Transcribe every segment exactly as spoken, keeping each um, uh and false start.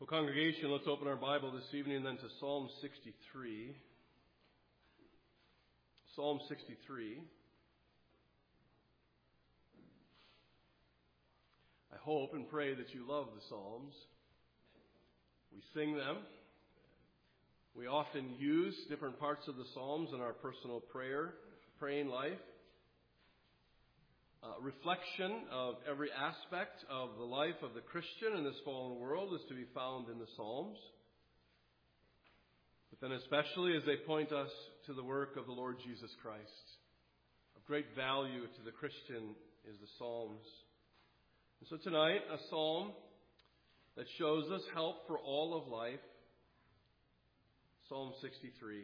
Congregation, let's open our Bible this evening then to Psalm sixty-three. Psalm sixty-three. I hope and pray that you love the Psalms. We sing them. We often use different parts of the Psalms in our personal prayer, praying life. Uh, reflection of every aspect of the life of the Christian in this fallen world is to be found in the Psalms. But then especially as they point us to the work of the Lord Jesus Christ. Of great value to the Christian is the Psalms. And so tonight, a psalm that shows us help for all of life. Psalm sixty-three.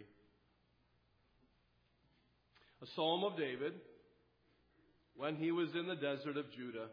A psalm of David when he was in the desert of Judah.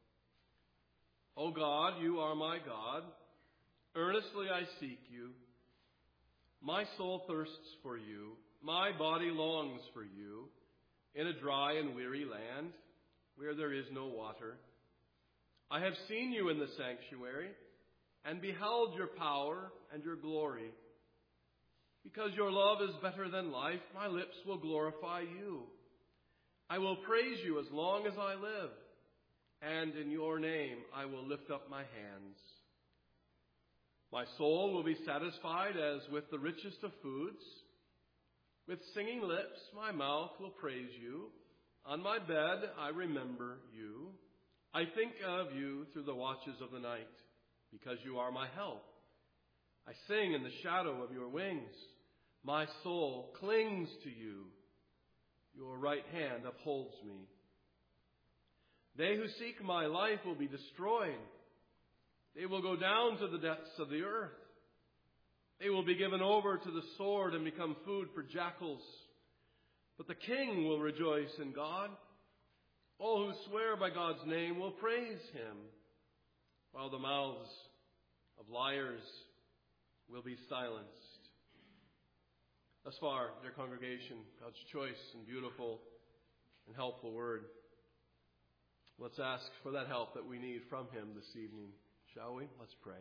O God, you are my God. Earnestly I seek you. My soul thirsts for you. My body longs for you in a dry and weary land where there is no water. I have seen you in the sanctuary and beheld your power and your glory. Because your love is better than life, my lips will glorify you. I will praise you as long as I live, and in your name I will lift up my hands. My soul will be satisfied as with the richest of foods. With singing lips my mouth will praise you. On my bed I remember you. I think of you through the watches of the night, because you are my help. I sing in the shadow of your wings. My soul clings to you. Your right hand upholds me. They who seek my life will be destroyed. They will go down to the depths of the earth. They will be given over to the sword and become food for jackals. But the king will rejoice in God. All who swear by God's name will praise him, while the mouths of liars will be silenced. Thus far, dear congregation, God's choice and beautiful and helpful word. Let's ask for that help that we need from him this evening, shall we? Let's pray.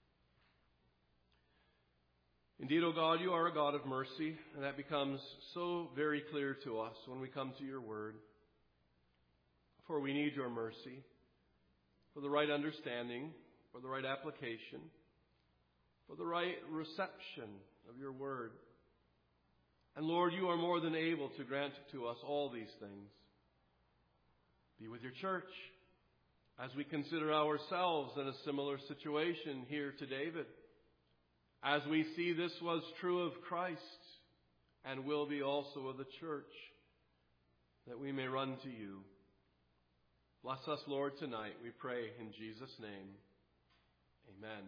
Indeed, O God, you are a God of mercy, and that becomes so very clear to us when we come to your word. For we need your mercy for the right understanding, for the right application, for the right reception of your word. And Lord, you are more than able to grant to us all these things. Be with your church as we consider ourselves in a similar situation here to David. As we see this was true of Christ and will be also of the church, that we may run to you. Bless us, Lord, tonight, we pray in Jesus' name. Amen.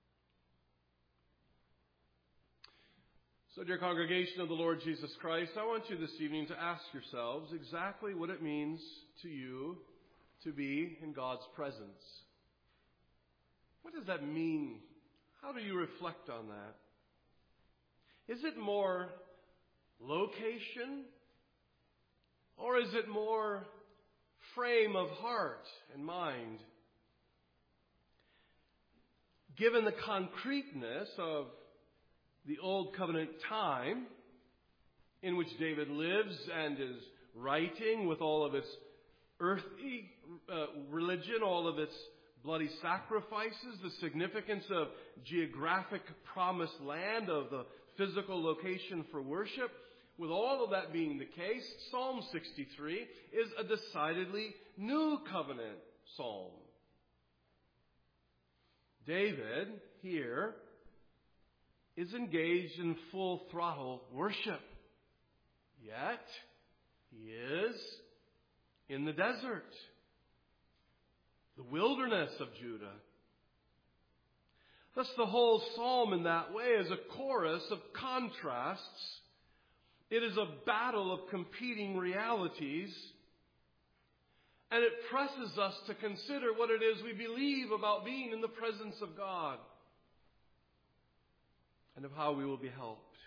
So, dear congregation of the Lord Jesus Christ, I want you this evening to ask yourselves exactly what it means to you to be in God's presence. What does that mean? How do you reflect on that? Is it more location, or is it more frame of heart and mind? Given the concreteness of the Old Covenant time in which David lives and is writing with all of its earthly uh, religion, all of its bloody sacrifices, the significance of geographic promised land, of the physical location for worship, with all of that being the case, Psalm sixty-three is a decidedly new covenant psalm. David here is engaged in full throttle worship. Yet, he is in the desert, the wilderness of Judah. Thus, the whole psalm in that way is a chorus of contrasts. It is a battle of competing realities. And it presses us to consider what it is we believe about being in the presence of God, and of how we will be helped.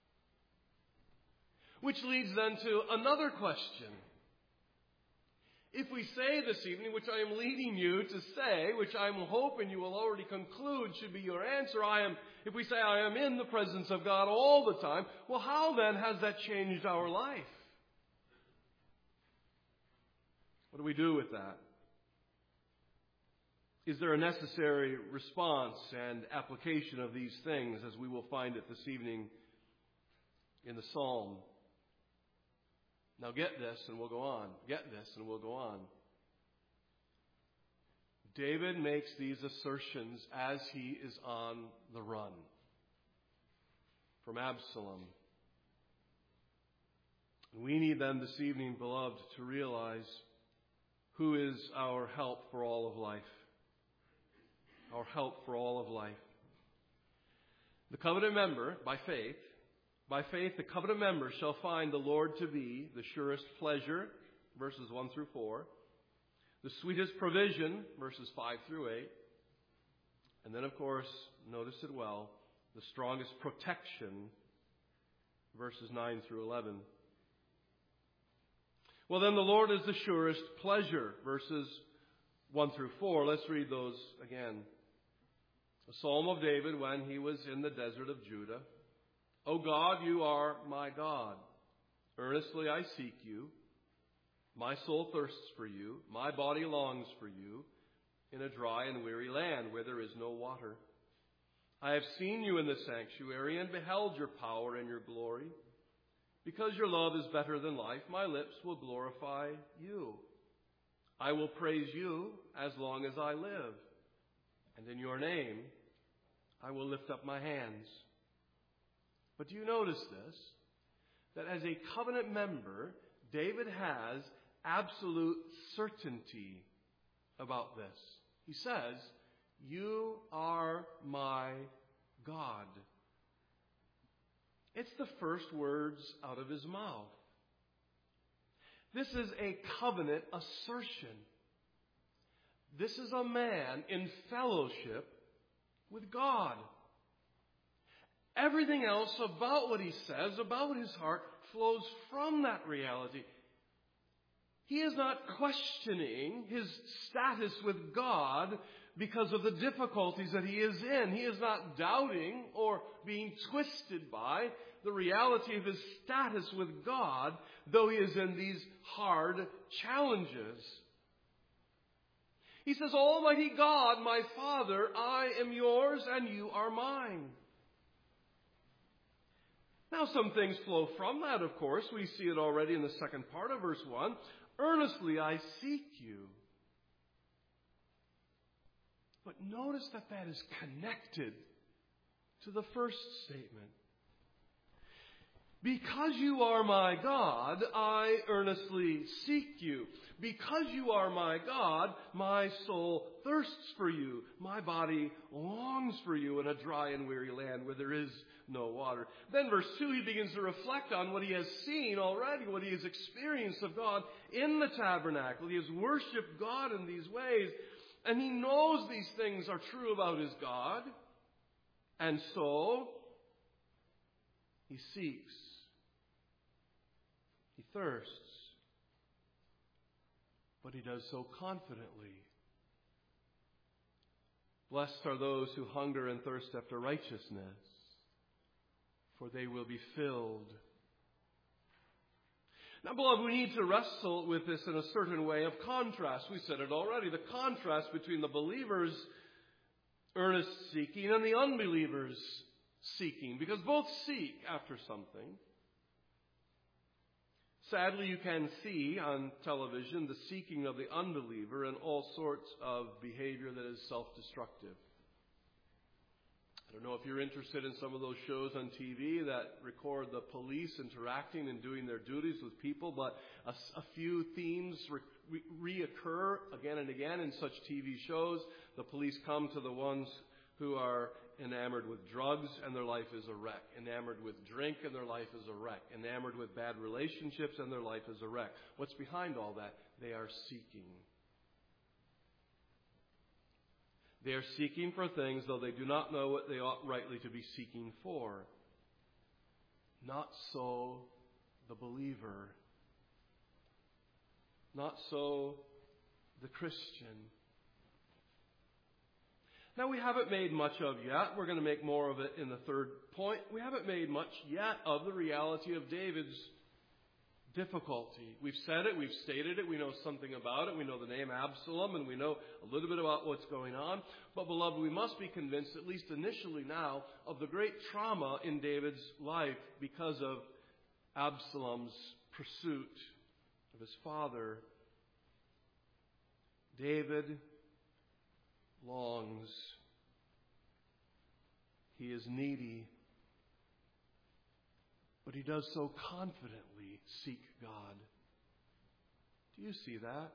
Which leads then to another question. If we say this evening, which I am leading you to say, which I'm hoping you will already conclude should be your answer, I am, if we say I am in the presence of God all the time, well, how then has that changed our life? What do we do with that? Is there a necessary response and application of these things, as we will find it this evening in the psalm? Now get this and we'll go on. Get this and we'll go on. David makes these assertions as he is on the run from Absalom. We need then this evening, beloved, to realize who is our help for all of life. Our help for all of life. The covenant member, by faith, By faith, the covenant member shall find the Lord to be the surest pleasure, verses one through four, the sweetest provision, verses five through eight, and then, of course, notice it well, the strongest protection, verses nine through eleven. Well, then the Lord is the surest pleasure, verses one through four. Let's read those again. A psalm of David when he was in the desert of Judah. O God, you are my God. Earnestly I seek you. My soul thirsts for you. My body longs for you in a dry and weary land where there is no water. I have seen you in the sanctuary and beheld your power and your glory. Because your love is better than life, my lips will glorify you. I will praise you as long as I live. And in your name I will lift up my hands. But do you notice this? That as a covenant member, David has absolute certainty about this. He says, you are my God. It's the first words out of his mouth. This is a covenant assertion. This is a man in fellowship with God. Everything else about what he says, about his heart, flows from that reality. He is not questioning his status with God because of the difficulties that he is in. He is not doubting or being twisted by the reality of his status with God, though he is in these hard challenges. He says, Almighty God, my Father, I am yours and you are mine. Now some things flow from that, of course. We see it already in the second part of verse one. Earnestly I seek you. But notice that that is connected to the first statement. Because you are my God, I earnestly seek you. Because you are my God, my soul thirsts for you. My body longs for you in a dry and weary land where there is no water. Then verse two, he begins to reflect on what he has seen already, what he has experienced of God in the tabernacle. He has worshipped God in these ways, and he knows these things are true about his God. And so, he seeks. He thirsts. But he does so confidently. Blessed are those who hunger and thirst after righteousness, for they will be filled. Now, beloved, we need to wrestle with this in a certain way of contrast. We said it already. The contrast between the believer's earnest seeking and the unbeliever's seeking, because both seek after something. Sadly, you can see on television the seeking of the unbeliever in all sorts of behavior that is self-destructive. I don't know if you're interested in some of those shows on T V that record the police interacting and doing their duties with people, but a, a few themes re- re- reoccur again and again in such T V shows. The police come to the ones who are enamored with drugs and their life is a wreck. Enamored with drink and their life is a wreck. Enamored with bad relationships and their life is a wreck. What's behind all that? They are seeking. They are seeking for things, though they do not know what they ought rightly to be seeking for. Not so the believer. Not so the Christian. Now, we haven't made much of yet. We're going to make more of it in the third point. We haven't made much yet of the reality of David's difficulty. We've said it. We've stated it. We know something about it. We know the name Absalom, and we know a little bit about what's going on. But, beloved, we must be convinced, at least initially now, of the great trauma in David's life because of Absalom's pursuit of his father. David longs. He is needy. But he does so confidently seek God. Do you see that?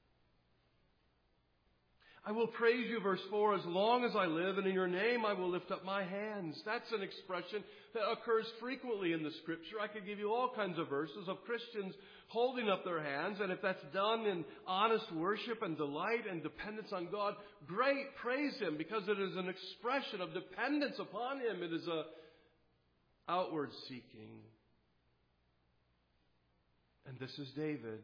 I will praise you, verse four, as long as I live, and in your name I will lift up my hands. That's an expression that occurs frequently in the Scripture. I could give you all kinds of verses of Christians holding up their hands, and if that's done in honest worship and delight and dependence on God, great, praise Him, because it is an expression of dependence upon Him. It is a outward seeking. And this is David.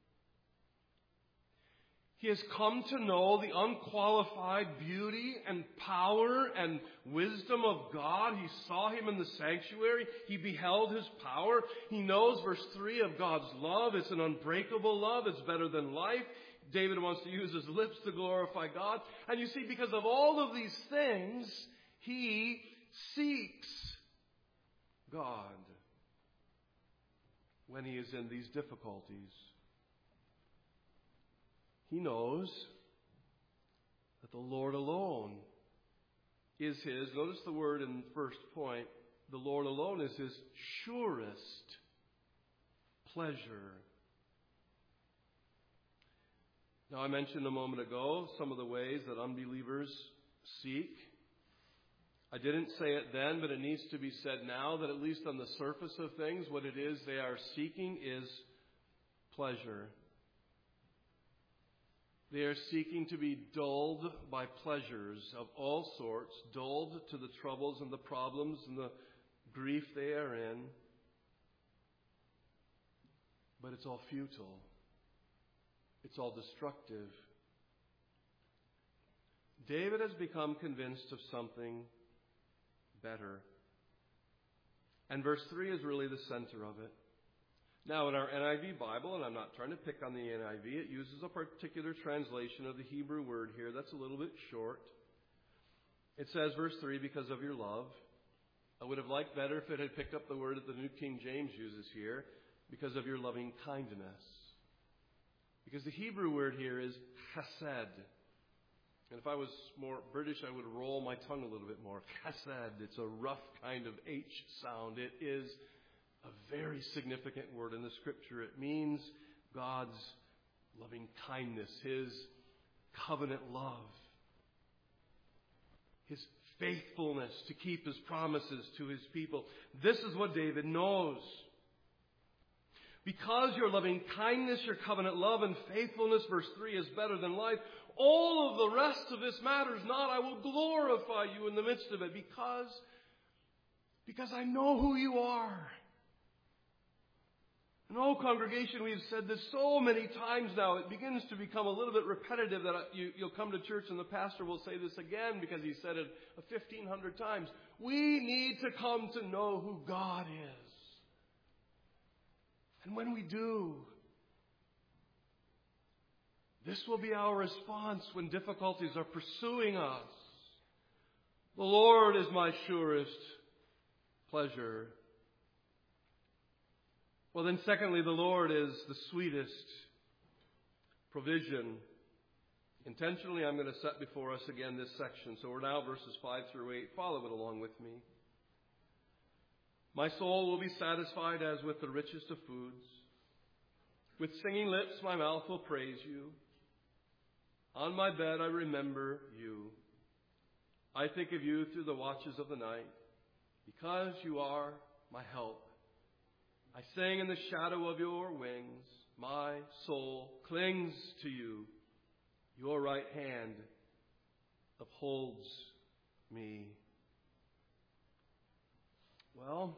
He has come to know the unqualified beauty and power and wisdom of God. He saw Him in the sanctuary. He beheld His power. He knows, verse three, of God's love. It's an unbreakable love. It's better than life. David wants to use his lips to glorify God. And you see, because of all of these things, he seeks God when he is in these difficulties. He knows that the Lord alone is his, notice the word in the first point, the Lord alone is his surest pleasure. Now, I mentioned a moment ago some of the ways that unbelievers seek. I didn't say it then, but it needs to be said now that at least on the surface of things, what it is they are seeking is pleasure. They are seeking to be dulled by pleasures of all sorts, dulled to the troubles and the problems and the grief they are in. But it's all futile. It's all destructive. David has become convinced of something better. And verse three is really the center of it. Now, in our N I V Bible, and I'm not trying to pick on the N I V, it uses a particular translation of the Hebrew word here that's a little bit short. It says, verse three, because of your love. I would have liked better if it had picked up the word that the New King James uses here, because of your loving kindness. Because the Hebrew word here is chesed. And if I was more British, I would roll my tongue a little bit more. Chesed. It's a rough kind of H sound. It is a very significant word in the Scripture. It means God's loving kindness, His covenant love, His faithfulness to keep His promises to His people. This is what David knows. Because your loving kindness, your covenant love and faithfulness, verse three, is better than life, all of the rest of this matters not. I will glorify you in the midst of it because, because I know who you are. And oh, congregation, we've said this so many times now, it begins to become a little bit repetitive that you, you'll come to church and the pastor will say this again because he said it fifteen hundred times. We need to come to know who God is. And when we do, this will be our response when difficulties are pursuing us. The Lord is my surest pleasure. Well, then secondly, the Lord is the sweetest provision. Intentionally, I'm going to set before us again this section. So we're now verses five through eight. Follow it along with me. My soul will be satisfied as with the richest of foods. With singing lips, my mouth will praise you. On my bed, I remember you. I think of you through the watches of the night, because you are my help. I sing in the shadow of your wings. My soul clings to you. Your right hand upholds me. Well,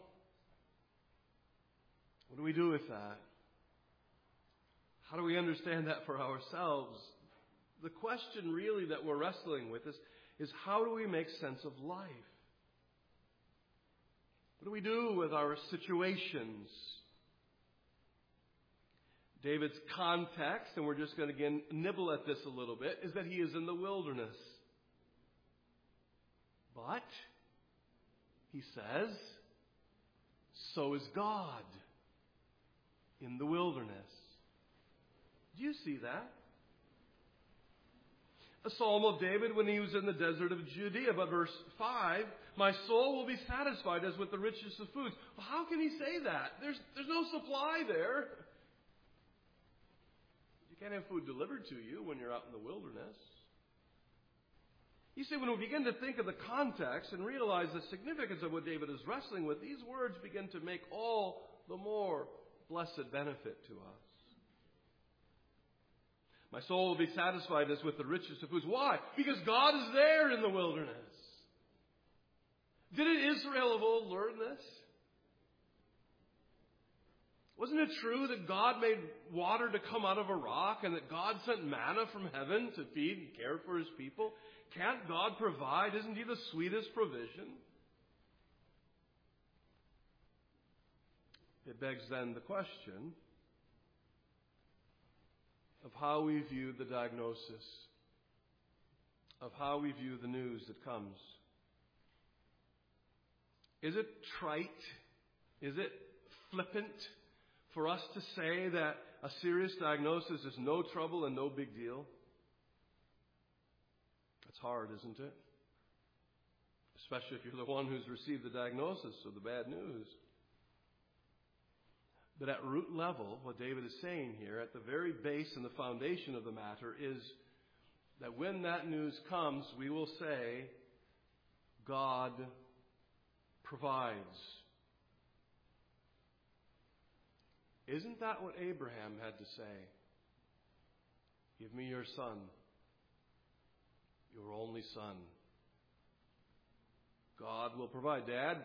what do we do with that? How do we understand that for ourselves? the question really that we're wrestling with is, is how do we make sense of life? What do we do with our situations? David's context, and we're just going to again nibble at this a little bit, is that he is in the wilderness. But, he says, so is God in the wilderness. Do you see that? A psalm of David when he was in the desert of Judea. But verse five, my soul will be satisfied as with the richest of foods. Well, how can he say that? There's, there's no supply there. You can't have food delivered to you when you're out in the wilderness. You see, when we begin to think of the context and realize the significance of what David is wrestling with, these words begin to make all the more blessed benefit to us. My soul will be satisfied as with the richest of foods. Why? Because God is there in the wilderness. Didn't Israel of old learn this? Wasn't it true that God made water to come out of a rock and that God sent manna from heaven to feed and care for his people? Can't God provide? Isn't he the sweetest provision? It begs then the question of how we view the diagnosis, of how we view the news that comes. Is it trite? Is it flippant for us to say that a serious diagnosis is no trouble and no big deal? It's hard, isn't it? Especially if you're the one who's received the diagnosis or the bad news. But at root level, what David is saying here, at the very base and the foundation of the matter, is that when that news comes, we will say, God provides. Isn't that what Abraham had to say? Give me your son, your only son. God will provide. Dad,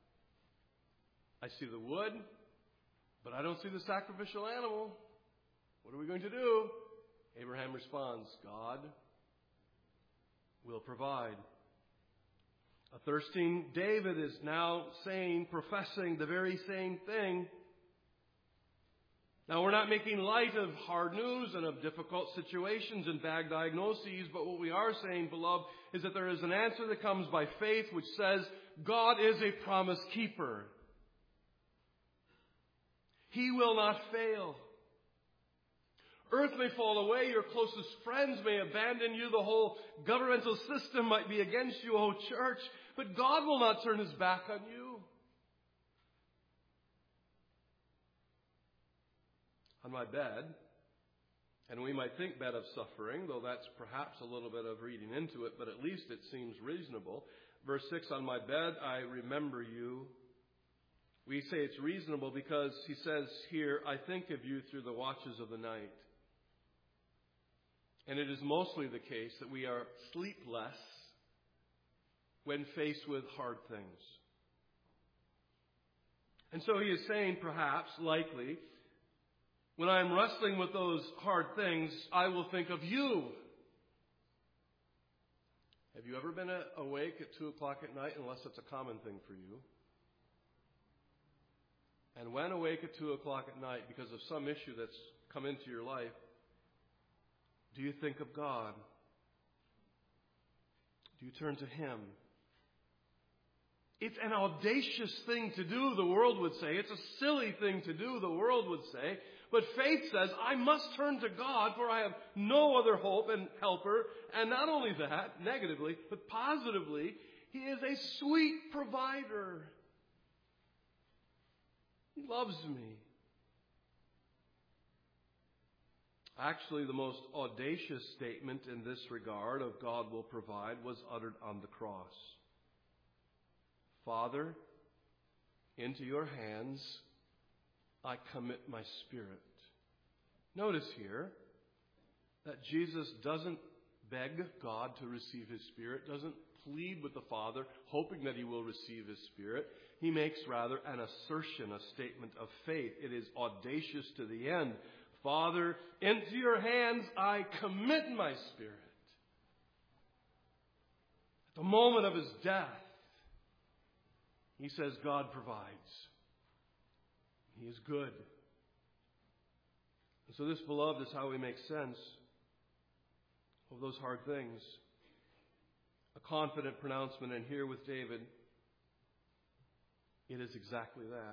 I see the wood, but I don't see the sacrificial animal. What are we going to do? Abraham responds, God will provide. A thirsting David is now saying, professing the very same thing. Now, we're not making light of hard news and of difficult situations and bad diagnoses, but what we are saying, beloved, is that there is an answer that comes by faith which says, God is a promise keeper. He will not fail. Earth may fall away, your closest friends may abandon you, the whole governmental system might be against you, oh church, but God will not turn his back on you. On my bed, and we might think bed of suffering, though that's perhaps a little bit of reading into it, but at least it seems reasonable. Verse six, on my bed I remember you. We say it's reasonable because he says here, I think of you through the watches of the night. And it is mostly the case that we are sleepless when faced with hard things. And so he is saying, perhaps, likely, when I am wrestling with those hard things, I will think of you. Have you ever been awake at two o'clock at night, unless it's a common thing for you? And when awake at two o'clock at night because of some issue that's come into your life, do you think of God? Do you turn to him? It's an audacious thing to do, the world would say. It's a silly thing to do, the world would say. But faith says, I must turn to God, for I have no other hope and helper. And not only that, negatively, but positively, he is a sweet provider. He loves me. Actually, the most audacious statement in this regard of God will provide was uttered on the cross. Father, into your hands I commit my spirit. Notice here that Jesus doesn't beg God to receive his Spirit, doesn't plead with the Father, hoping that he will receive his Spirit. He makes rather an assertion, a statement of faith. It is audacious to the end. Father, into your hands I commit my spirit. At the moment of his death, he says God provides. He is good. And so this, beloved, is how we make sense of those hard things. A confident pronouncement, and here with David, it is exactly that.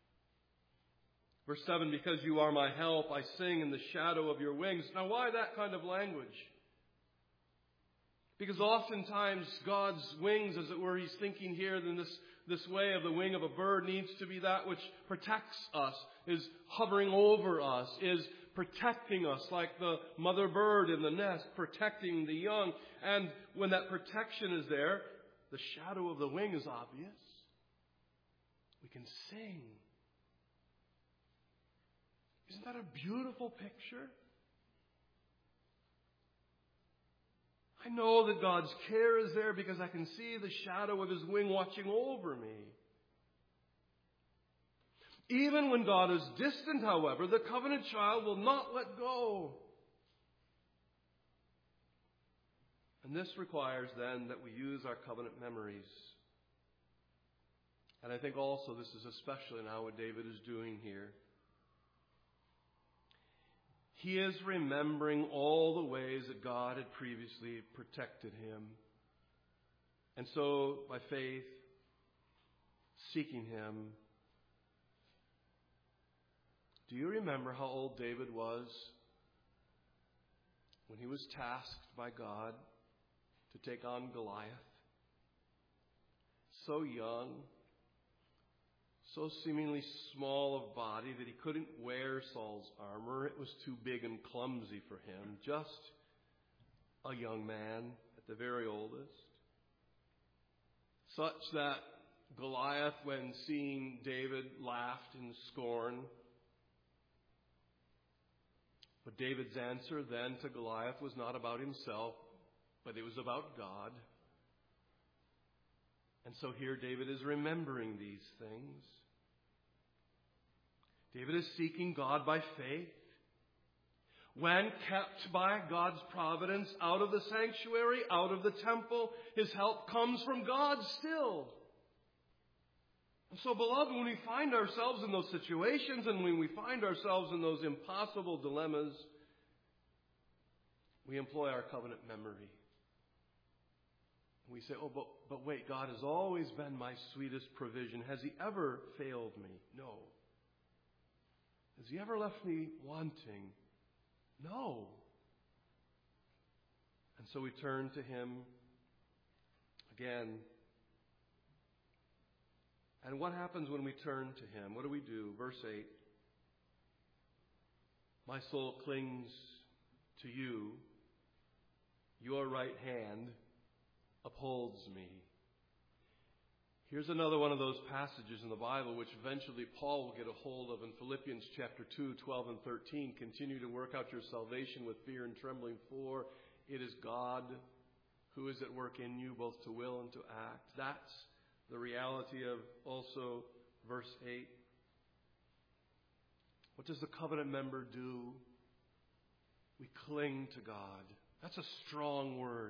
Verse seven, because you are my help, I sing in the shadow of your wings. Now why that kind of language? Because oftentimes God's wings, as it were, he's thinking here in this, this way of the wing of a bird, needs to be that which protects us, is hovering over us, is protecting us like the mother bird in the nest, protecting the young. And when that protection is there, the shadow of the wing is obvious. We can sing. Isn't that a beautiful picture? I know that God's care is there because I can see the shadow of his wing watching over me. Even when God is distant, however, the covenant child will not let go. And this requires then that we use our covenant memories. And I think also this is especially now what David is doing here. He is remembering all the ways that God had previously protected him. And so, by faith, seeking him. Do you remember how old David was when he was tasked by God to take on Goliath? So young, so seemingly small of body that he couldn't wear Saul's armor. It was too big and clumsy for him. Just a young man at the very oldest. Such that Goliath, when seeing David, laughed in scorn. But David's answer then to Goliath was not about himself, but it was about God. And so here David is remembering these things. David is seeking God by faith. When kept by God's providence out of the sanctuary, out of the temple, his help comes from God still. And so, beloved, when we find ourselves in those situations and when we find ourselves in those impossible dilemmas, we employ our covenant memory. We say, oh, but, but wait, God has always been my sweetest provision. Has he ever failed me? No. Has he ever left me wanting? No. And so we turn to him again. And what happens when we turn to him? What do we do? Verse eight. My soul clings to you. Your right hand upholds me. Here's another one of those passages in the Bible which eventually Paul will get a hold of in Philippians chapter two, twelve and thirteen. Continue to work out your salvation with fear and trembling, for it is God who is at work in you both to will and to act. That's the reality of also verse eight. What does the covenant member do? We cling to God. That's a strong word.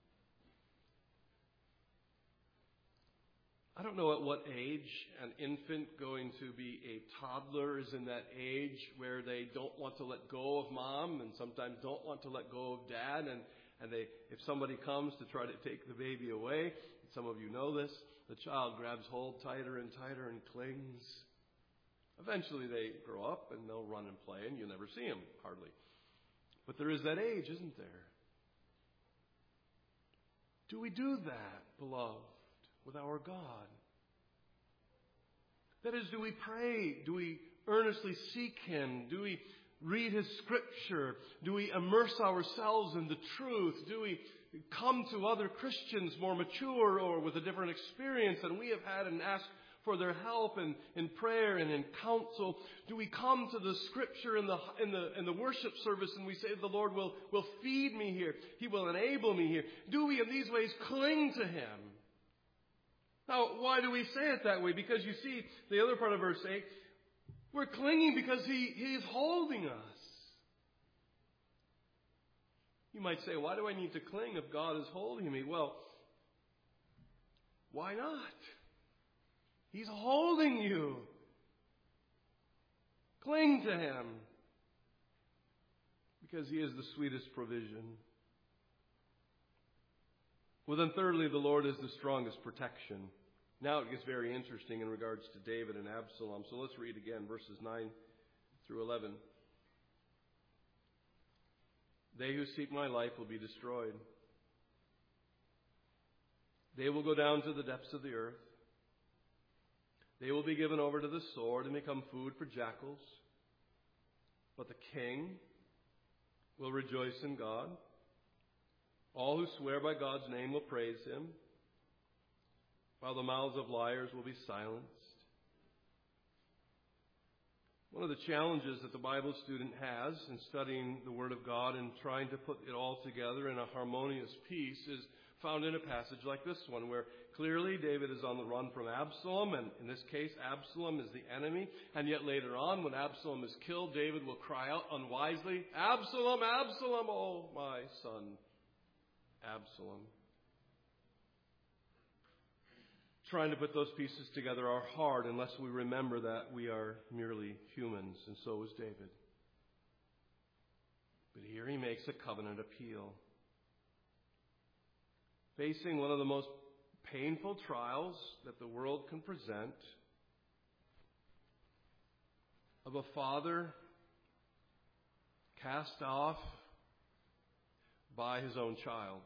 I don't know at what age an infant going to be a toddler is in that age where they don't want to let go of mom and sometimes don't want to let go of dad. And, and they, if somebody comes to try to take the baby away, some of you know this, the child grabs hold tighter and tighter and clings. Eventually they grow up and they'll run and play and you'll never see them, hardly. But there is that age, isn't there? Do we do that, beloved, with our God? That is, do we pray? Do we earnestly seek him? Do we read his scripture? Do we immerse ourselves in the truth? Do we come to other Christians more mature or with a different experience than we have had and ask for their help in, in prayer and in counsel? Do we come to the scripture in the in the in the worship service and we say the Lord will, will feed me here. He will enable me here. Do we in these ways cling to him? Now, why do we say it that way? Because you see, the other part of verse eight, we're clinging because he, he is holding us. You might say, why do I need to cling if God is holding me? Well, why not? He's holding you. Cling to Him. Because He is the sweetest provision. Well, then thirdly, the Lord is the strongest protection. Now it gets very interesting in regards to David and Absalom. So let's read again verses nine through eleven. They who seek my life will be destroyed. They will go down to the depths of the earth. They will be given over to the sword and become food for jackals. But the king will rejoice in God. All who swear by God's name will praise Him, while the mouths of liars will be silenced. One of the challenges that the Bible student has in studying the Word of God and trying to put it all together in a harmonious piece is found in a passage like this one, where clearly David is on the run from Absalom, and in this case Absalom is the enemy, and yet later on when Absalom is killed, David will cry out unwisely, Absalom, Absalom, oh my son, Absalom. Trying to put those pieces together are hard unless we remember that we are merely humans, and so is David. But here he makes a covenant appeal. Facing one of the most painful trials that the world can present, of a father cast off by his own child.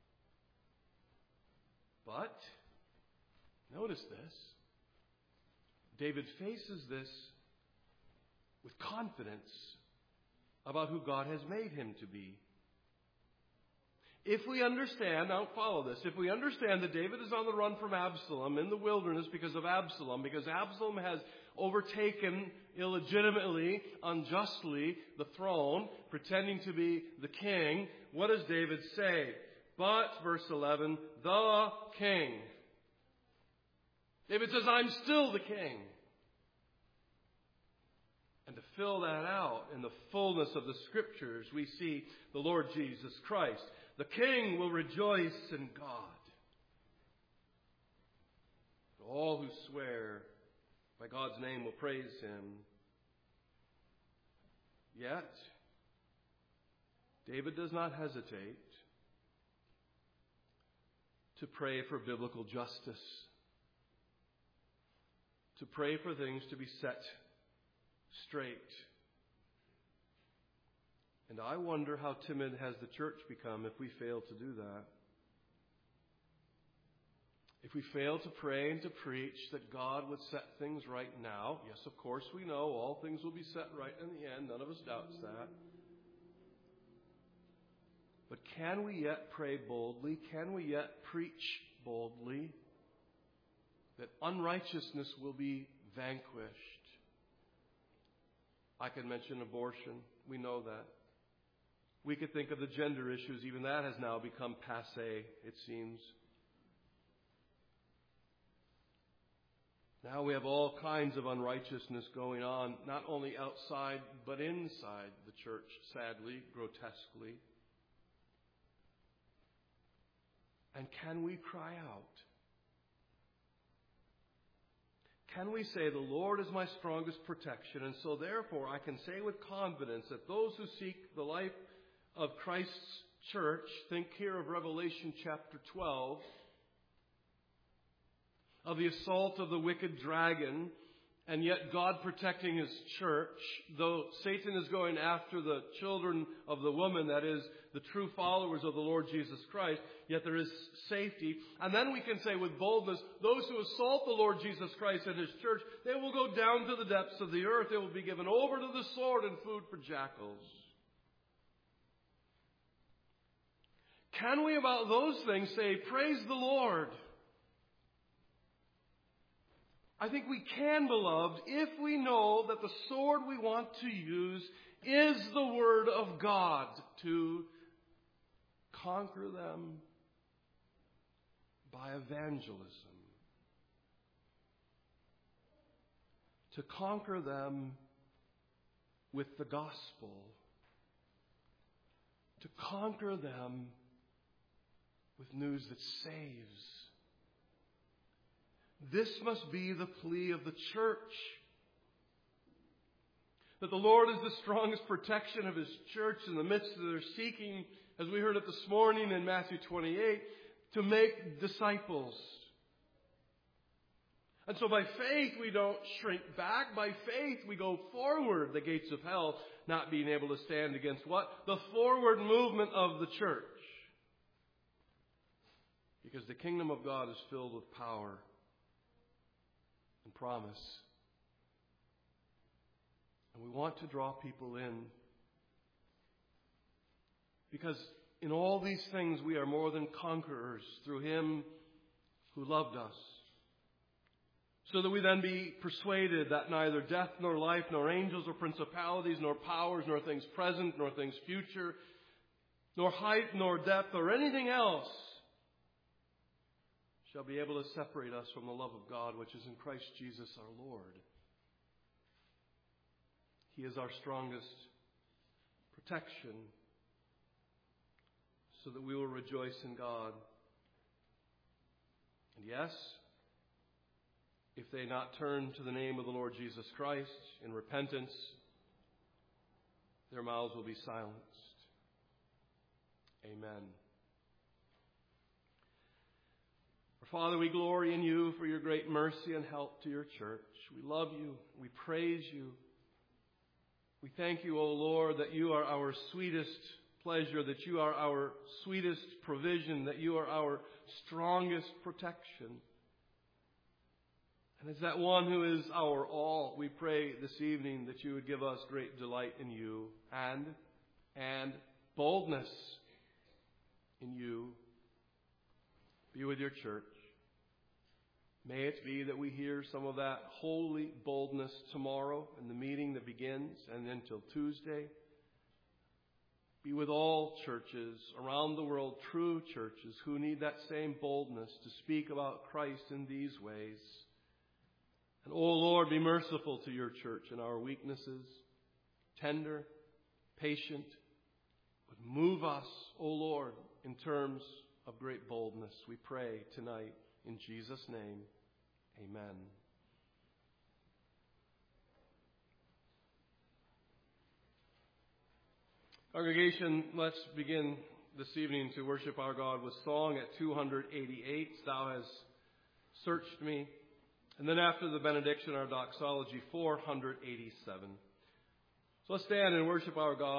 But notice this. David faces this with confidence about who God has made him to be. If we understand, now follow this, if we understand that David is on the run from Absalom in the wilderness because of Absalom, because Absalom has overtaken illegitimately, unjustly, the throne, pretending to be the king, what does David say? But, verse eleven, the king. David says, I'm still the king. And to fill that out in the fullness of the Scriptures, we see the Lord Jesus Christ. The king will rejoice in God. All who swear by God's name will praise Him. Yet, David does not hesitate to pray for biblical justice, to pray for things to be set straight. And I wonder how timid has the church become if we fail to do that. If we fail to pray and to preach that God would set things right now. Yes, of course we know all things will be set right in the end. None of us doubts that. But can we yet pray boldly? Can we yet preach boldly that unrighteousness will be vanquished? I can mention abortion. We know that. We could think of the gender issues. Even that has now become passé, it seems. Now we have all kinds of unrighteousness going on, not only outside, but inside the church, sadly, grotesquely. And can we cry out? Can we say, the Lord is my strongest protection, and so therefore I can say with confidence that those who seek the life of Christ's church, think here of Revelation chapter twelve, of the assault of the wicked dragon, and yet God protecting His church, though Satan is going after the children of the woman, that is, the true followers of the Lord Jesus Christ, yet there is safety. And then we can say with boldness, those who assault the Lord Jesus Christ and His church, they will go down to the depths of the earth. They will be given over to the sword and food for jackals. Can we about those things say, praise the Lord? I think we can, beloved, if we know that the sword we want to use is the Word of God to conquer them by evangelism, to conquer them with the gospel, to conquer them with news that saves. This must be the plea of the church. That the Lord is the strongest protection of His church in the midst of their seeking, as we heard it this morning in Matthew twenty-eight, to make disciples. And so by faith we don't shrink back. By faith we go forward, the gates of hell not being able to stand against what? The forward movement of the church. Because the kingdom of God is filled with power and promise. And we want to draw people in. Because in all these things we are more than conquerors through Him who loved us. So that we then be persuaded that neither death nor life, nor angels or principalities, nor powers, nor things present, nor things future, nor height, nor depth, or anything else shall be able to separate us from the love of God, which is in Christ Jesus our Lord. He is our strongest protection, so that we will rejoice in God. And yes, if they not turn to the name of the Lord Jesus Christ in repentance, their mouths will be silenced. Amen. Father, we glory in You for Your great mercy and help to Your church. We love You. We praise You. We thank You, O Lord, that You are our sweetest pleasure, that You are our sweetest provision, that You are our strongest protection. And as that one who is our all, we pray this evening that You would give us great delight in You and, and boldness in You. Be with Your church. May it be that we hear some of that holy boldness tomorrow in the meeting that begins and until Tuesday. Be with all churches around the world, true churches who need that same boldness to speak about Christ in these ways. And, O Lord, be merciful to Your church in our weaknesses, tender, patient, but move us, O Lord, in terms of great boldness. We pray tonight in Jesus' name. Amen. Congregation, let's begin this evening to worship our God with song at two eighty-eight, Thou Hast Searched Me. And then after the benediction, our doxology, four eighty-seven. So let's stand and worship our God.